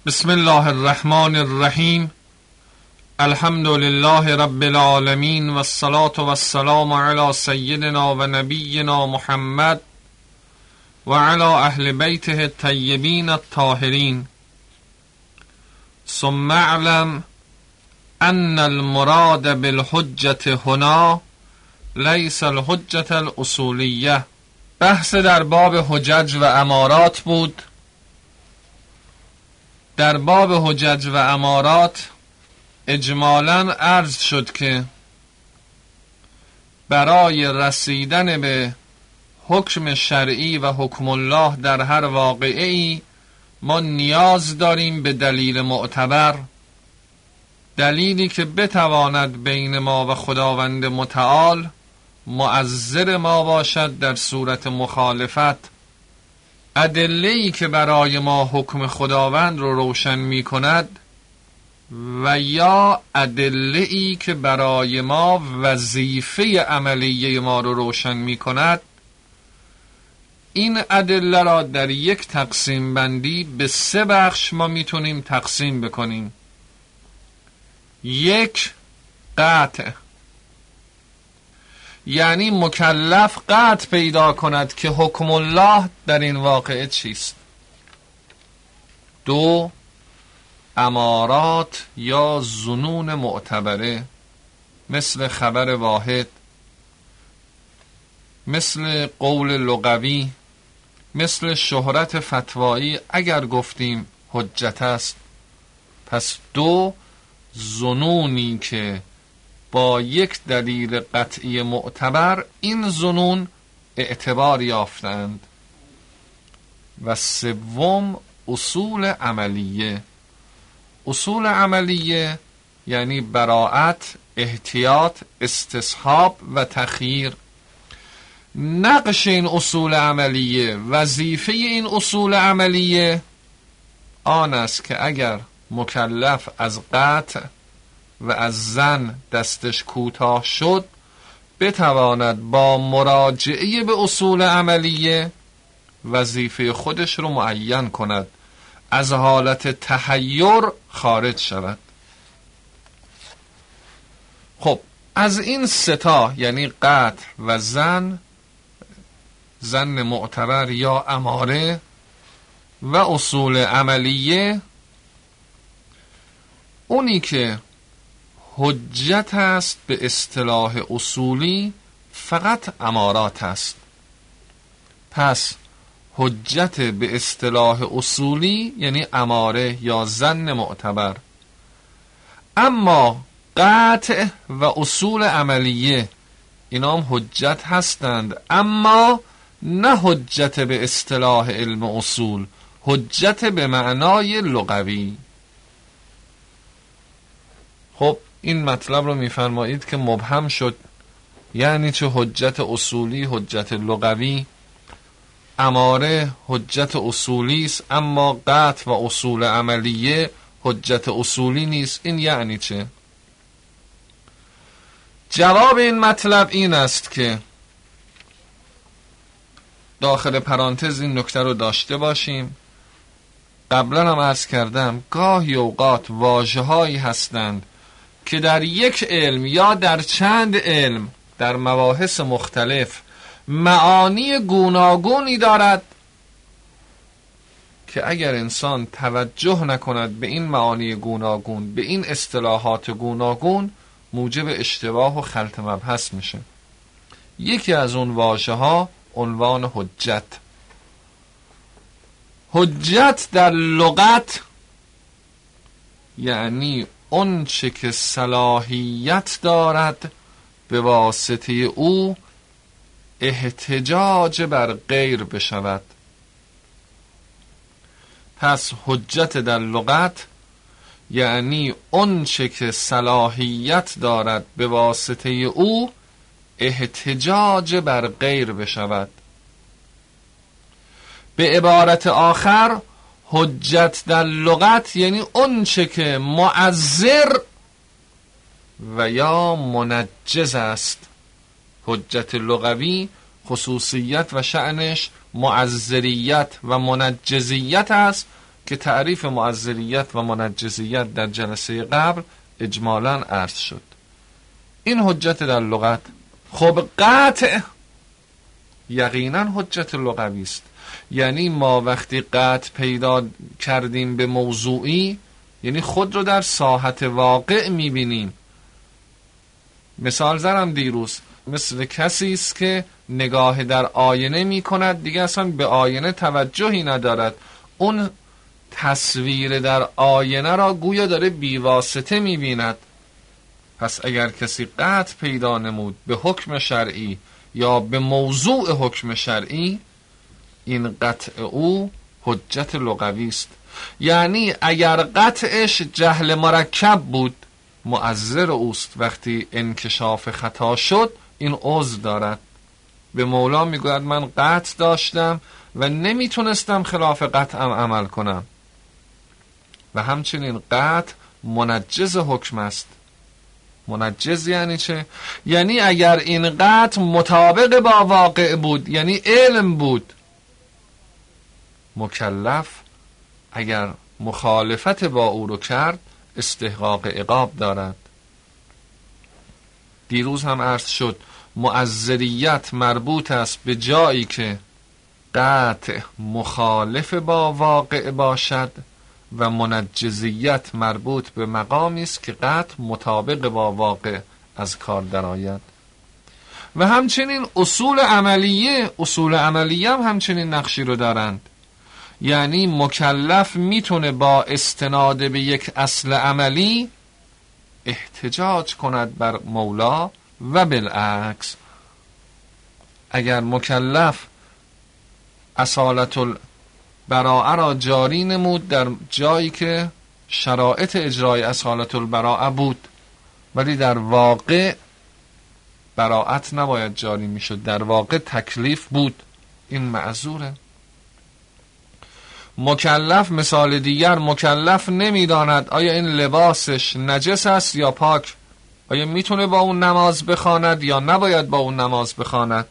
بسم الله الرحمن الرحیم. الحمد لله رب العالمین و الصلاة و السلام علی سیدنا و نبینا محمد و علی اهل بیته الطیبین الطاهرین. ثم اعلم ان المراد بالحجة هنا لیس الحجة الاصولیه. بحث در باب حجج و امارات بود. در باب حجج و امارات اجمالاً عرض شد که برای رسیدن به حکم شرعی و حکم الله در هر واقعه‌ای ما نیاز داریم به دلیل معتبر، دلیلی که بتواند بین ما و خداوند متعال معذر ما باشد در صورت مخالفت. ادله‌ای که برای ما حکم خداوند رو روشن می کند و یا ادله‌ای که برای ما وظیفه عملیه ما رو روشن می کند، این ادله را در یک تقسیم بندی به 3 بخش ما میتونیم تقسیم بکنیم. 1. قطع، یعنی مکلف قطع پیدا کند که حکم الله در این واقعه چیست. 2. امارات یا ظنون معتبره، مثل خبر واحد، مثل قول لغوی، مثل شهرت فتوایی اگر گفتیم حجت است. پس 2 ظنونی که با یک دلیل قطعی معتبر این ظنون اعتبار یافتند. و 3 اصول عملیه. اصول عملیه یعنی براءت، احتیاط، استصحاب و تخییر. نقش این اصول عملیه، وظیفه این اصول عملیه آن است که اگر مکلف از قطع و از زن دستش کوتاه شد، بتواند با مراجعه به اصول عملیه وظیفه خودش رو معین کند، از حالت تحیر خارج شود. خب از این 3 یعنی قطع و زن معتبر یا اماره و اصول عملیه، اونی که حجت است به اصطلاح اصولی فقط امارات است. پس حجت به اصطلاح اصولی یعنی اماره یا زن معتبر. اما قطع و اصول عملیه اینا هم حجت هستند، اما نه حجت به اصطلاح علم اصول، حجت به معنای لغوی. خب این مطلب رو میفرمایید که مبهم شد، یعنی چه حجت اصولی، حجت لغوی؟ اماره حجت اصولی است، اما قطع و اصول عملیه حجت اصولی نیست. این یعنی چه؟ جواب این مطلب این است که داخل پرانتز این نکته رو داشته باشیم. قبلا هم عرض کردم گاهی اوقات واژه‌هایی هستند که در یک علم یا در چند علم در مباحث مختلف معانی گوناگونی دارد که اگر انسان توجه نکند به این معانی گوناگون، به این اصطلاحات گوناگون، موجب اشتباه و خلط مبحث میشه. یکی از اون واژه‌ها عنوان حجت. حجت در لغت یعنی اون چه که صلاحیت دارد به واسطه او احتجاج بر غیر بشود. پس حجت در لغت یعنی اون چه که صلاحیت دارد به واسطه او احتجاج بر غیر بشود. به عبارت آخر حجت در لغت یعنی اون چه که معذر و یا منجز است. حجت لغوی خصوصیت و شأنش معذریت و منجزیت است که تعریف معزریت و منجزیت در جلسه قبل اجمالاً عرض شد. این حجت در لغت. خب قطع یقینا حجت لغوی است. یعنی ما وقتی قطع پیدا کردیم به موضوعی، یعنی خود رو در ساحت واقع میبینیم. مثال زدم دیروز، مثل کسی است که نگاه در آینه میکند، دیگه اصلا به آینه توجهی ندارد، اون تصویر در آینه را گویا داره بیواسطه میبیند. پس اگر کسی قطع پیدا نمود به حکم شرعی یا به موضوع حکم شرعی، این قطع او حجت لغوی است. یعنی اگر قطعش جهل مرکب بود، معذر اوست، وقتی انکشاف خطا شد این عذر دارد. به مولا میگوید من قطع داشتم و نمیتونستم خلاف قطعم عمل کنم. و همچنین قطع منجز حکم است. منجز یعنی چه؟ یعنی اگر این قطع مطابق با واقع بود، یعنی علم بود، مکلف اگر مخالفت با او رو کرد استحقاق عقاب دارد. دیروز هم عرض شد معذریت مربوط است به جایی که قطع مخالف با واقع باشد و منجزیت مربوط به مقامی است که قطع مطابق با واقع از کار درآید. و همچنین اصول عملیه هم همچنین نقشی رو دارند. یعنی مکلف میتونه با استناد به یک اصل عملی احتجاج کند بر مولا و بالعکس. اگر مکلف اصالت البراءه را جاری نمود در جایی که شرایط اجرای اصالت البراءه بود، ولی در واقع براءت نباید جاری میشد، در واقع تکلیف بود، این معذوره. مکلف، مثال دیگر، مکلف نمیداند آیا این لباسش نجس است یا پاک، آیا میتونه با اون نماز بخواند یا نباید با اون نماز بخواند.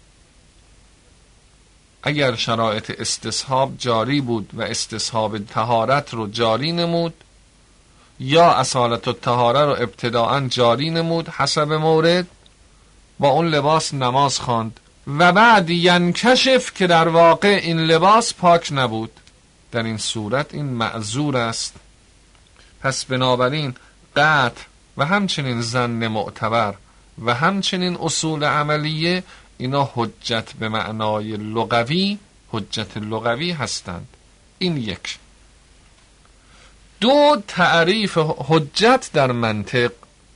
اگر شرایط استصحاب جاری بود و استصحاب طهارت رو جاری نمود یا اصالت الطهاره رو ابتداءً جاری نمود حسب مورد، با اون لباس نماز خواند و بعد ینکشف که در واقع این لباس پاک نبود، در این صورت این معذور است. پس بنابراین قطع و همچنین ظن معتبر و همچنین اصول عملیه، اینا حجت به معنای لغوی، حجت لغوی هستند. این یک. دو، تعریف حجت در منطق.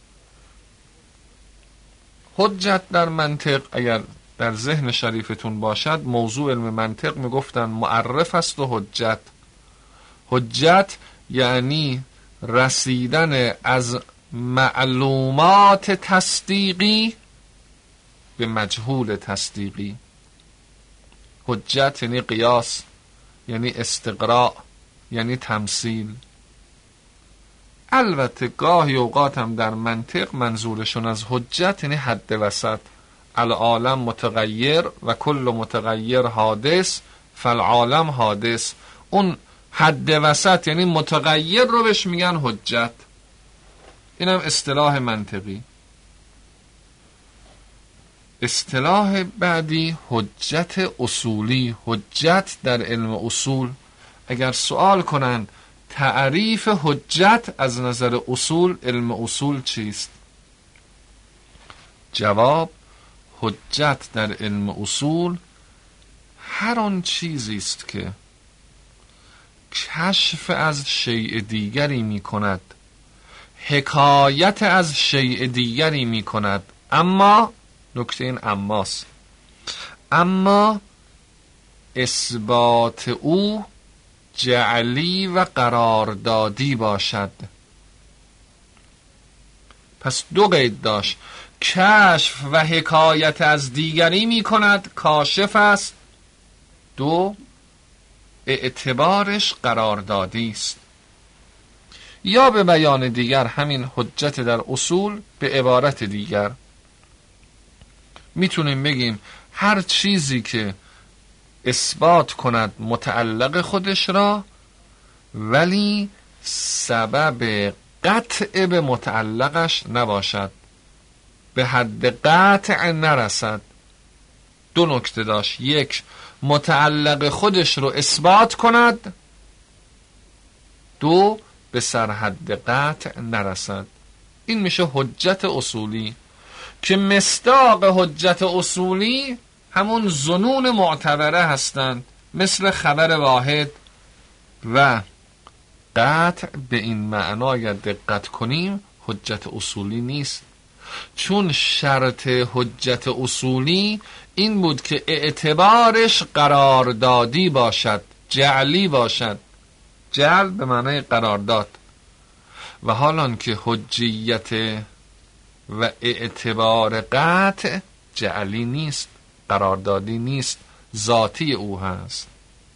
حجت در منطق اگر در ذهن شریفتون باشد، موضوع علم منطق میگفتن معرف است و حجت. حجت یعنی رسیدن از معلومات تصدیقی به مجهول تصدیقی. حجت یعنی قیاس، یعنی استقراء، یعنی تمثیل. البته گاهی اوقات هم در منطق منظورشون از حجت یعنی حد وسط. العالم متغیر و کل متغیر حادث فالعالم حادث. اون حد وسط یعنی متغیر رو بهش میگن حجت. اینم اصطلاح منطقی. اصطلاح بعدی حجت اصولی. حجت در علم اصول، اگر سوال کنن تعریف حجت از نظر اصول، علم اصول چیست؟ جواب: حجت در علم اصول هر آن چیزی است که کشف از شیء دیگری می کند، حکایت از شیء دیگری می کند، اما نکته این اماست، اما اثبات او جعلی و قراردادی باشد. پس دو قید داشت: کشف و حکایت از دیگری می کند، کاشف است. دو، اعتبارش قراردادی است. یا به بیان دیگر همین حجت در اصول به عبارت دیگر میتونیم بگیم هر چیزی که اثبات کند متعلق خودش را ولی سبب قطع به متعلقش نباشد، به حد قطع نرسد. دو نکته داشت: یک، متعلق خودش رو اثبات کند، دو، به سرحد قطع نرسد. این میشه حجت اصولی که مصداق حجت اصولی همون ظنون معتبره هستند، مثل خبر واحد و قطع. به این معنا اگر دقت کنیم حجت اصولی نیست، چون شرط حجت اصولی این بود که اعتبارش قراردادی باشد، جعلی باشد. جعل به معنای قرارداد، و حالان که حجیت و اعتبار قطع جعلی نیست، قراردادی نیست، ذاتی او هست.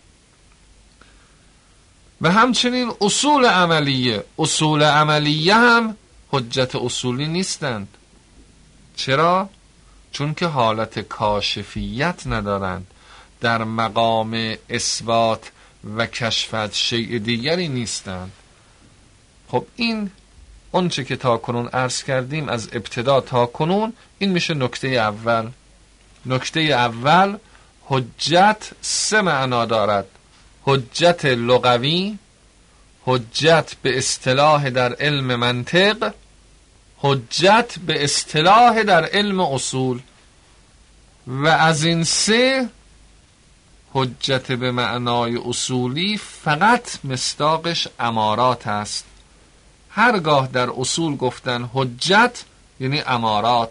و همچنین اصول عملیه هم حجت اصولی نیستند. چرا؟ چون که حالت کاشفیت ندارند، در مقام اثبات و کشف شیء دیگری نیستند. خب این اونچه که تا کنون عرض کردیم از ابتدا تا کنون، این میشه نکته اول. نکته اول، حجت سه معنا دارد: حجت لغوی، حجت به اصطلاح در علم منطق، حجت به اصطلاح در علم اصول. و از این سه، حجت به معنای اصولی فقط مصداقش امارات است. هرگاه در اصول گفتن حجت یعنی امارات،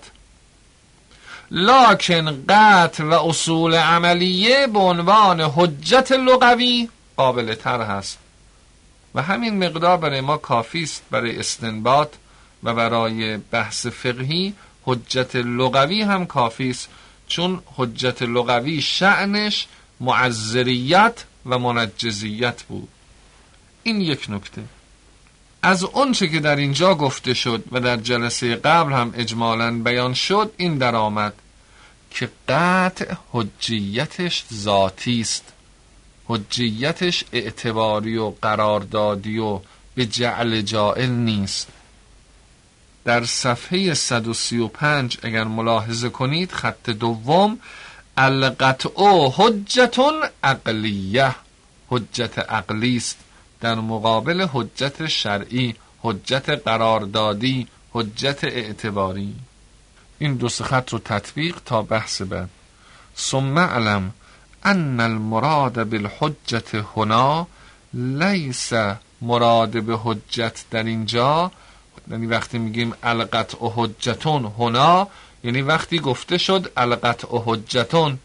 لکن قطع و اصول عملیه به عنوان حجت لغوی قابل تر هست و همین مقدار برای ما کافی است برای استنباط و برای بحث فقهی. حجت لغوی هم کافی است، چون حجت لغوی شأنش معذریت و منجزیت بود. این یک نکته. از اونچه که در اینجا گفته شد و در جلسه قبل هم اجمالاً بیان شد، این در آمد که قطع حجیتش ذاتی است، حجیتش اعتباری و قراردادی و به جعل جائل نیست. در صفحه 135 اگر ملاحظه کنید، خط دوم، القطع حجت عقلیه، حجت عقلی است در مقابل حجت شرعی، حجت قراردادی، حجت اعتباری. این دو سه خط رو تطبیق تا بحث بعد. ثم علم ان المراد بالحجت هنا لیس مراد به حجت در اینجا، یعنی وقتی میگیم القطع حجتون هنا، یعنی وقتی گفته شد القطع حجتون،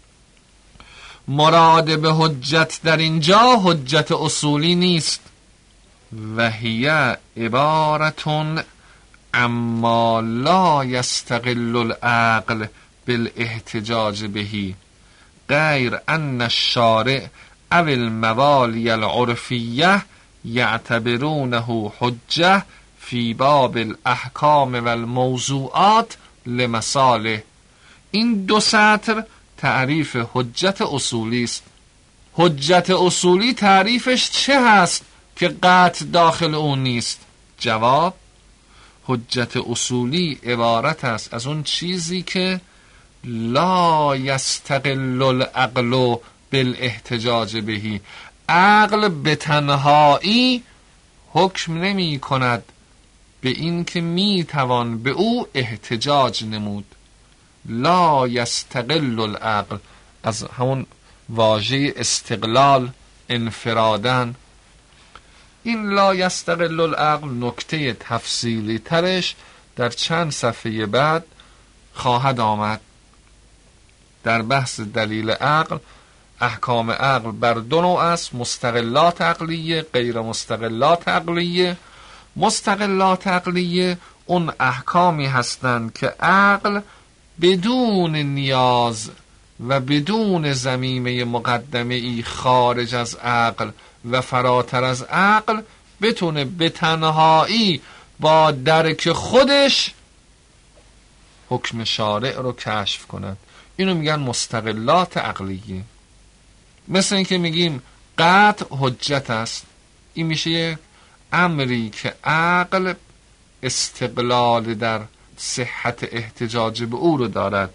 مراد به حجت در اینجا حجت اصولی نیست. و هی عبارتون اما لا یستقل العقل بالاحتجاج بهی غیر ان الشارع او الموالی العرفیه یعتبرونه حجه فی باب الاحکام و الموضوعات لمصالح. این دو سطر تعریف حجت اصولی است. حجت اصولی تعریفش چه هست که قطع داخل اون نیست؟ جواب: حجت اصولی عبارت است از اون چیزی که لا یستقل العقل بالاحتجاج بهی، عقل به تنهایی حکم نمی کند به این که می توان به او احتجاج نمود. لا یستقل العقل از همون واژه استقلال، انفرادن. این لا یستقل العقل نکته تفصیلی ترش در چند صفحه بعد خواهد آمد. در بحث دلیل عقل، احکام عقل بر دو نوع است: مستقلات عقلیه، غیر مستقلات عقلیه. مستقلات عقلیه اون احکامی هستند که عقل بدون نیاز و بدون ضمیمه مقدمه ای خارج از عقل و فراتر از عقل بتونه به تنهایی با درک خودش حکم شارع رو کشف کند. اینو میگن مستقلات عقلیه. مثل این که میگیم قطع حجت است، این میشه یک امری که عقل استقلال در صحت احتجاج به او رو دارد.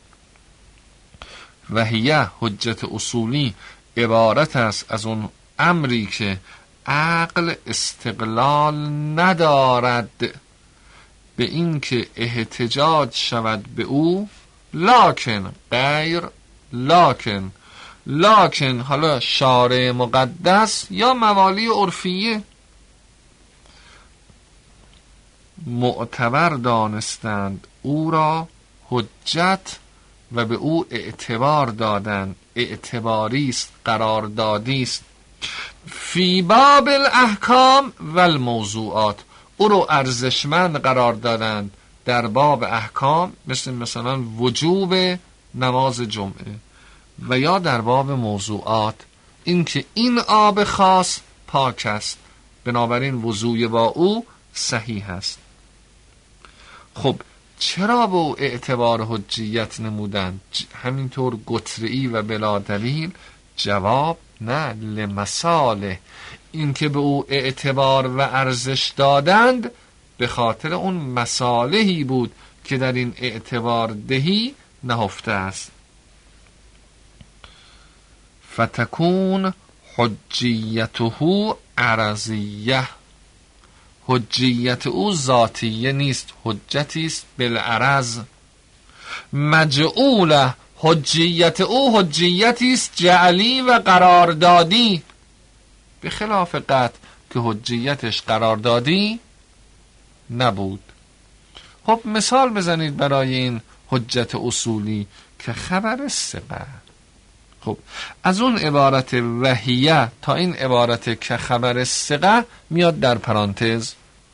و هیه حجت اصولی عبارت است از اون امری که عقل استقلال ندارد به این که احتجاج شود به او، لکن غیر لکن حالا شارع مقدس یا موالی عرفیه معتبر دانستند او را حجت و به او اعتبار دادند. اعتباری است، قراردادی است. فی باب الاحکام و الموضوعات، او رو ارزشمند قرار دادند در باب احکام، مثلا وجوب نماز جمعه، و یا در باب موضوعات اینکه این آب خاص پاک است، بنابراین وضوء با او صحیح است. خب چرا به او اعتبار حجیت نمودند؟ همینطور قطعی و بلا دلیل؟ جواب نه، لمصالح. این که به او اعتبار و ارزش دادند به خاطر اون مصالحی بود که در این اعتبار دهی نهفته است. فتکون حجیته عرضیه، حجیت او ذاتیه نیست، حجتی است بالعرض. مجعوله، حجیت او حجیتی است جعلی و قراردادی، به خلاف قطع که حجیتش قراردادی نبود. خب مثال بزنید برای این حجت اصولی که خبر ثقه. خب از اون عبارت وحیه تا این عبارت که خبر ثقه میاد در پرانتز.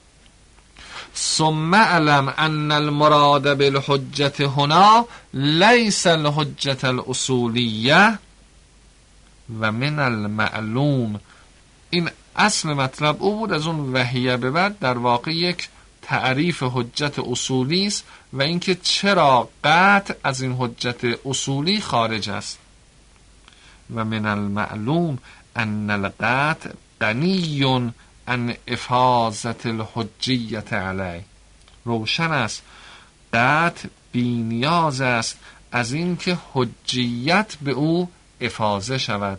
ثم علم ان المراد بالحجت هنا لیس الحجت الاصولیه و من المعلوم. این اصل مطلب او بود. از اون وحیه به بعد در واقع یک تعریف حجت اصولی است و اینکه چرا قطع از این حجت اصولی خارج است. و من المعلوم ان القطع غنی عن افاظت الحجیت علیه. روشن است قطع بی‌نیاز است از اینکه حجیت به او افاظه شود.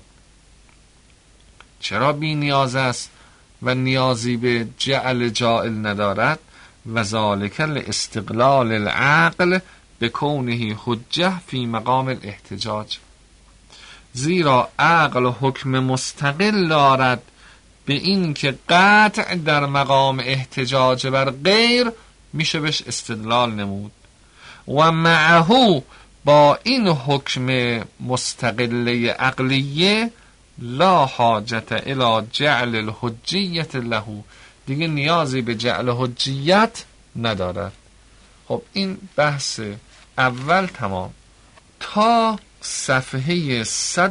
چرا بی‌نیاز است و نیازی به جعل جائل ندارد؟ و ذالک لاستقلال العقل بکونه حجه فی مقام الاحتجاج، زیرا عقل حکم مستقل دارد به این که قطع در مقام احتجاج بر غیر میشه بهش استدلال نمود. و معه، با این حکم مستقله عقلیه، لا حاجت الی جعل الحجیت له، دیگه نیازی به جعل حجیت ندارد. خب این بحث اول تمام. تا صفحه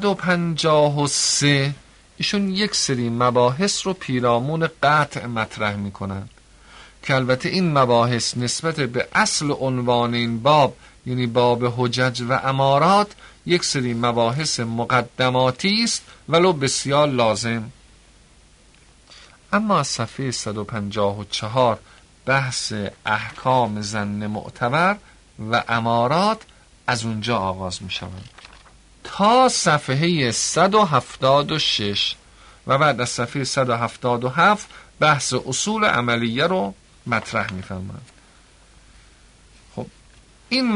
153 ایشون یک سری مباحث رو پیرامون قطع مطرح میکنن که البته این مباحث نسبت به اصل عنوان این باب، یعنی باب حجج و امارات، یک سری مباحث مقدماتی است ولو بسیار لازم. اما از صفحه 154 بحث احکام ظن معتبر و امارات از اونجا آغاز می شود تا صفحه 176 و بعد از صفحه 177 بحث اصول عملیه رو مطرح می فرمند. خب این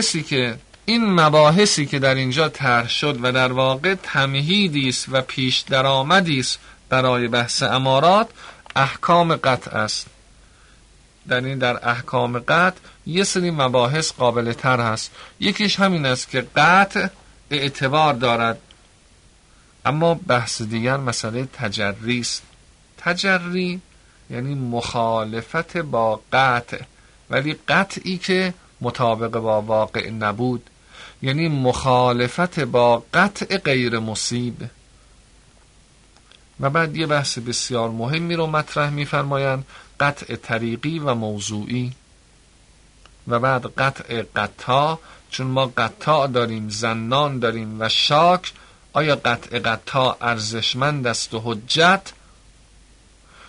مباحثی که در اینجا طرح شد و در واقع تمهیدی است و پیش درآمدی است برای بحث امارات، احکام قطع است. در احکام قطع یه سری مباحث قابل تر هست. یکیش همین است که قطع اعتبار دارد، اما بحث دیگر مسئله تجری است. تجری یعنی مخالفت با قطع، ولی قطعی که مطابق با واقع نبود، یعنی مخالفت با قطع غیر مصیب. و بعد یه بحث بسیار مهمی رو مطرح می‌فرمایند، قطع طریقی و موضوعی. و بعد قطع قطاع، چون ما قطاع داریم، زنان داریم و شاک، آیا قطع قطاع ارزشمند است و حجت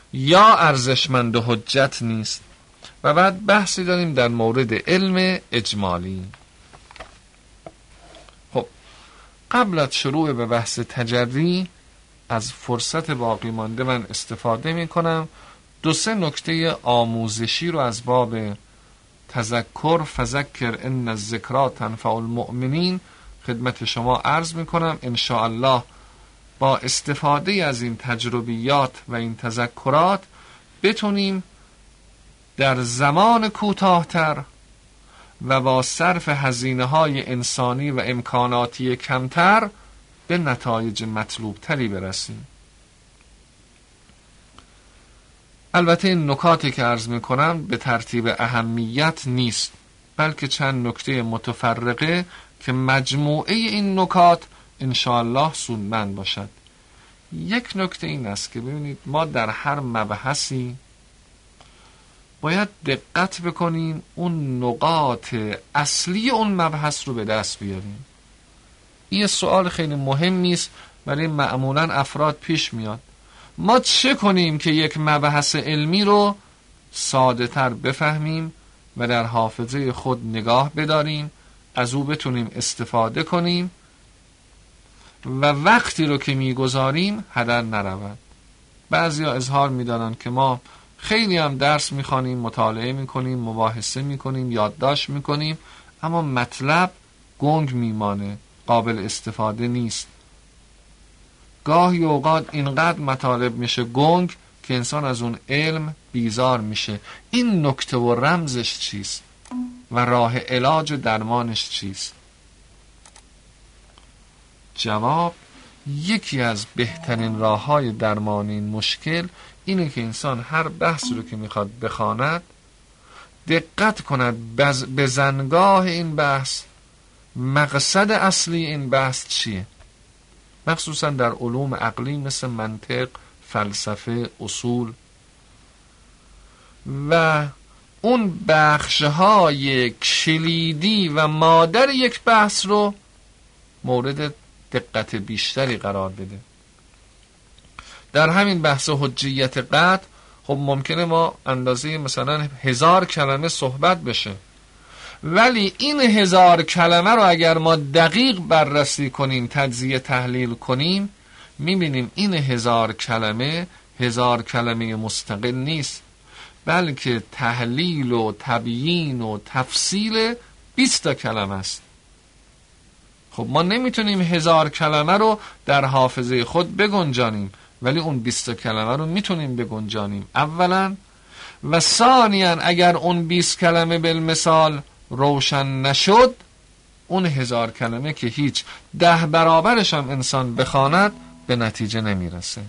یا ارزشمند و حجت نیست. و بعد بحثی داریم در مورد علم اجمالی. خب قبل از شروع به بحث تجری از فرصت باقی مانده من استفاده می کنم 2-3 نکته آموزشی رو از باب تذکر فذکر ان الذکری تنفع المؤمنین خدمت شما عرض می کنم. ان شاء الله با استفاده از این تجربیات و این تذکرات بتونیم در زمان کوتاه‌تر و با صرف هزینه‌های انسانی و امکاناتی کمتر به نتایج مطلوب‌تری برسیم. البته این نکاتی که عرض می‌کنم به ترتیب اهمیت نیست، بلکه چند نکته متفرقه که مجموعه این نکات انشاءالله سودمند باشد. یک نکته این است که ببینید ما در هر مبحثی باید دقت بکنیم اون نقاط اصلی اون مبحث رو به دست بیاریم. این سوال خیلی مهمی است ولی معمولا افراد پیش میاد. ما چه کنیم که یک مبحث علمی رو ساده تر بفهمیم و در حافظه خود نگاه بداریم، از او بتونیم استفاده کنیم و وقتی رو که میگذاریم هدر نرود. بعضیا اظهار میدارن که ما خیلی هم درس میخوانیم، مطالعه میکنیم، مباحثه میکنیم، یادداشت میکنیم، اما مطلب گنگ میمانه، قابل استفاده نیست. گاهی اوقات اینقدر مطالب میشه گنگ که انسان از اون علم بیزار میشه. این نکته و رمزش چیست و راه علاج و درمانش چیست؟ جواب: یکی از بهترین راه‌های درمان این مشکل اینه که انسان هر بحث رو که میخواد بخواند دقت کند به زنگاه این بحث، مقصد اصلی این بحث چیه، مخصوصا در علوم عقلی مثل منطق، فلسفه، اصول، و اون بخش‌های کلیدی و مادر یک بحث رو مورد دقت بیشتری قرار بده. در همین بحث حجیت قطع خب ممکنه ما اندازه مثلا 1000 کلمه صحبت بشه، ولی این 1000 کلمه رو اگر ما دقیق بررسی کنیم، تجزیه تحلیل کنیم، میبینیم این 1000 کلمه مستقل نیست، بلکه تحلیل و تبیین و تفصیل 20 کلمه است. خب ما نمیتونیم 1000 کلمه رو در حافظه خود بگنجانیم، ولی اون 20 کلمه رو میتونیم بگنجانیم اولا، و ثانیاً اگر اون 20 کلمه بالمثال روشن نشد، اون 1000 کلمه که هیچ 10 برابرش هم انسان بخواند به نتیجه نمیرسه.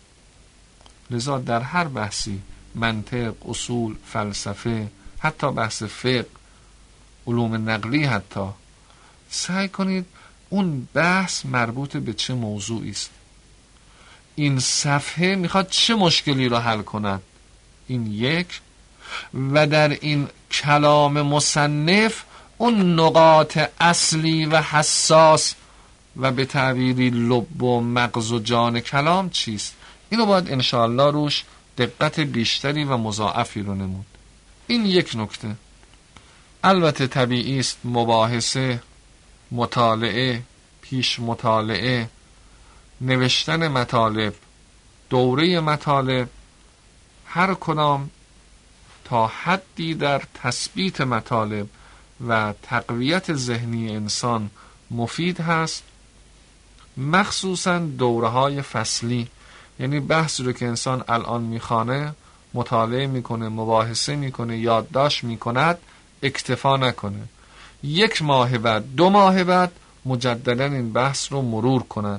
لذا در هر بحثی، منطق، اصول، فلسفه، حتی بحث فقه، علوم نقلی، حتی سعی کنید اون بحث مربوط به چه موضوعی است، این صفحه میخواد چه مشکلی رو حل کند، این یک، و در این کلام مصنف اون نقاط اصلی و حساس و به تعبیری لب و مغز و جان کلام چیست. اینو باید انشاءالله روش دقت بیشتری و مضاعفی رو نمود. این یک نکته. البته طبیعی است مباحثه، مطالعه، پیش مطالعه، نوشتن مطالب، دوره مطالب، هر کدام تا حدی در تثبیت مطالب و تقویت ذهنی انسان مفید هست، مخصوصا دوره‌های فصلی. یعنی بحث رو که انسان الان میخوانه، مطالعه میکنه، مباحثه میکنه، یادداشت میکند، اکتفا نکنه، 1 ماه بعد، 2 ماه بعد مجددا این بحث رو مرور کند،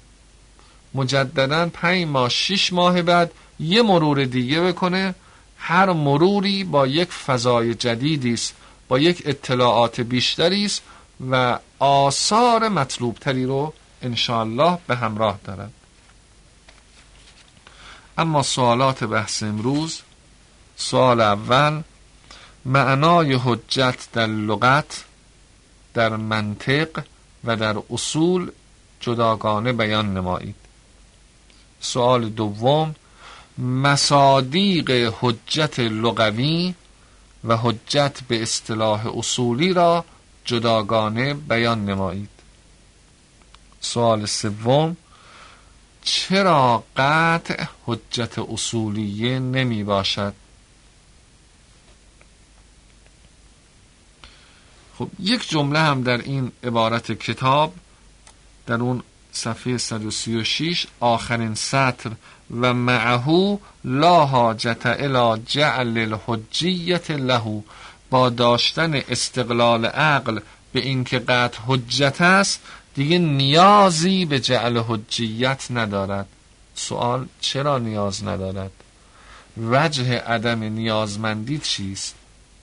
مجددا 5 ماه 6 ماه بعد یه مرور دیگه بکنه. هر مروری با یک فضای جدیدی است، با یک اطلاعات بیشتری است و آثار مطلوب تری رو انشاءالله به همراه دارد. اما سوالات بحث امروز: سوال اول، معنای حجت در لغت، در منطق و در اصول جداگانه بیان نمایید. سوال دوم، مصادیق حجت لغوی و حجت به اصطلاح اصولی را جداگانه بیان نمایید. سوال سوم، چرا قطع حجت اصولیه نمی باشد؟ خب یک جمله هم در این عبارت کتاب، در اون صفحه 136 آخرین سطر، و معه لا حاجت الی جعل الحجیت له، با داشتن استقلال عقل به اینکه قطع حجت است دیگه نیازی به جعل حجیت ندارد. سوال، چرا نیاز ندارد؟ وجه عدم نیازمندی چیست؟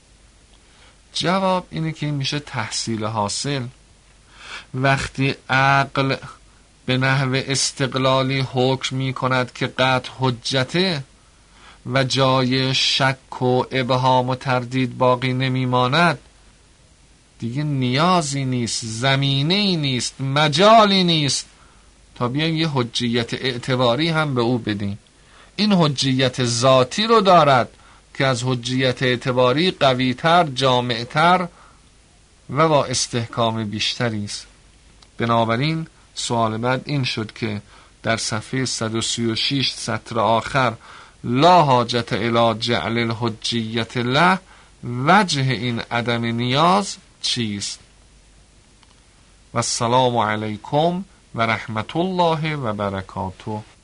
جواب اینه که میشه تحصیل حاصل. وقتی عقل به نحو استقلالی حکم می کند که قطع حجته و جای شک و ابهام و تردید باقی نمی ماند، دیگه نیازی نیست، زمینه‌ای نیست، مجالی نیست تا بیایم یه حجیت اعتباری هم به او بدیم. این حجیت ذاتی رو دارد که از حجیت اعتباری قوی‌تر، جامع‌تر و با استحکام بیشتری است. بنابراین سوال بعد این شد که در صفحه 136 سطر آخر لا حاجت الی جعل الحجیت له، وجه این عدم نیاز چیست؟ و السلام علیکم و رحمت الله و برکاته.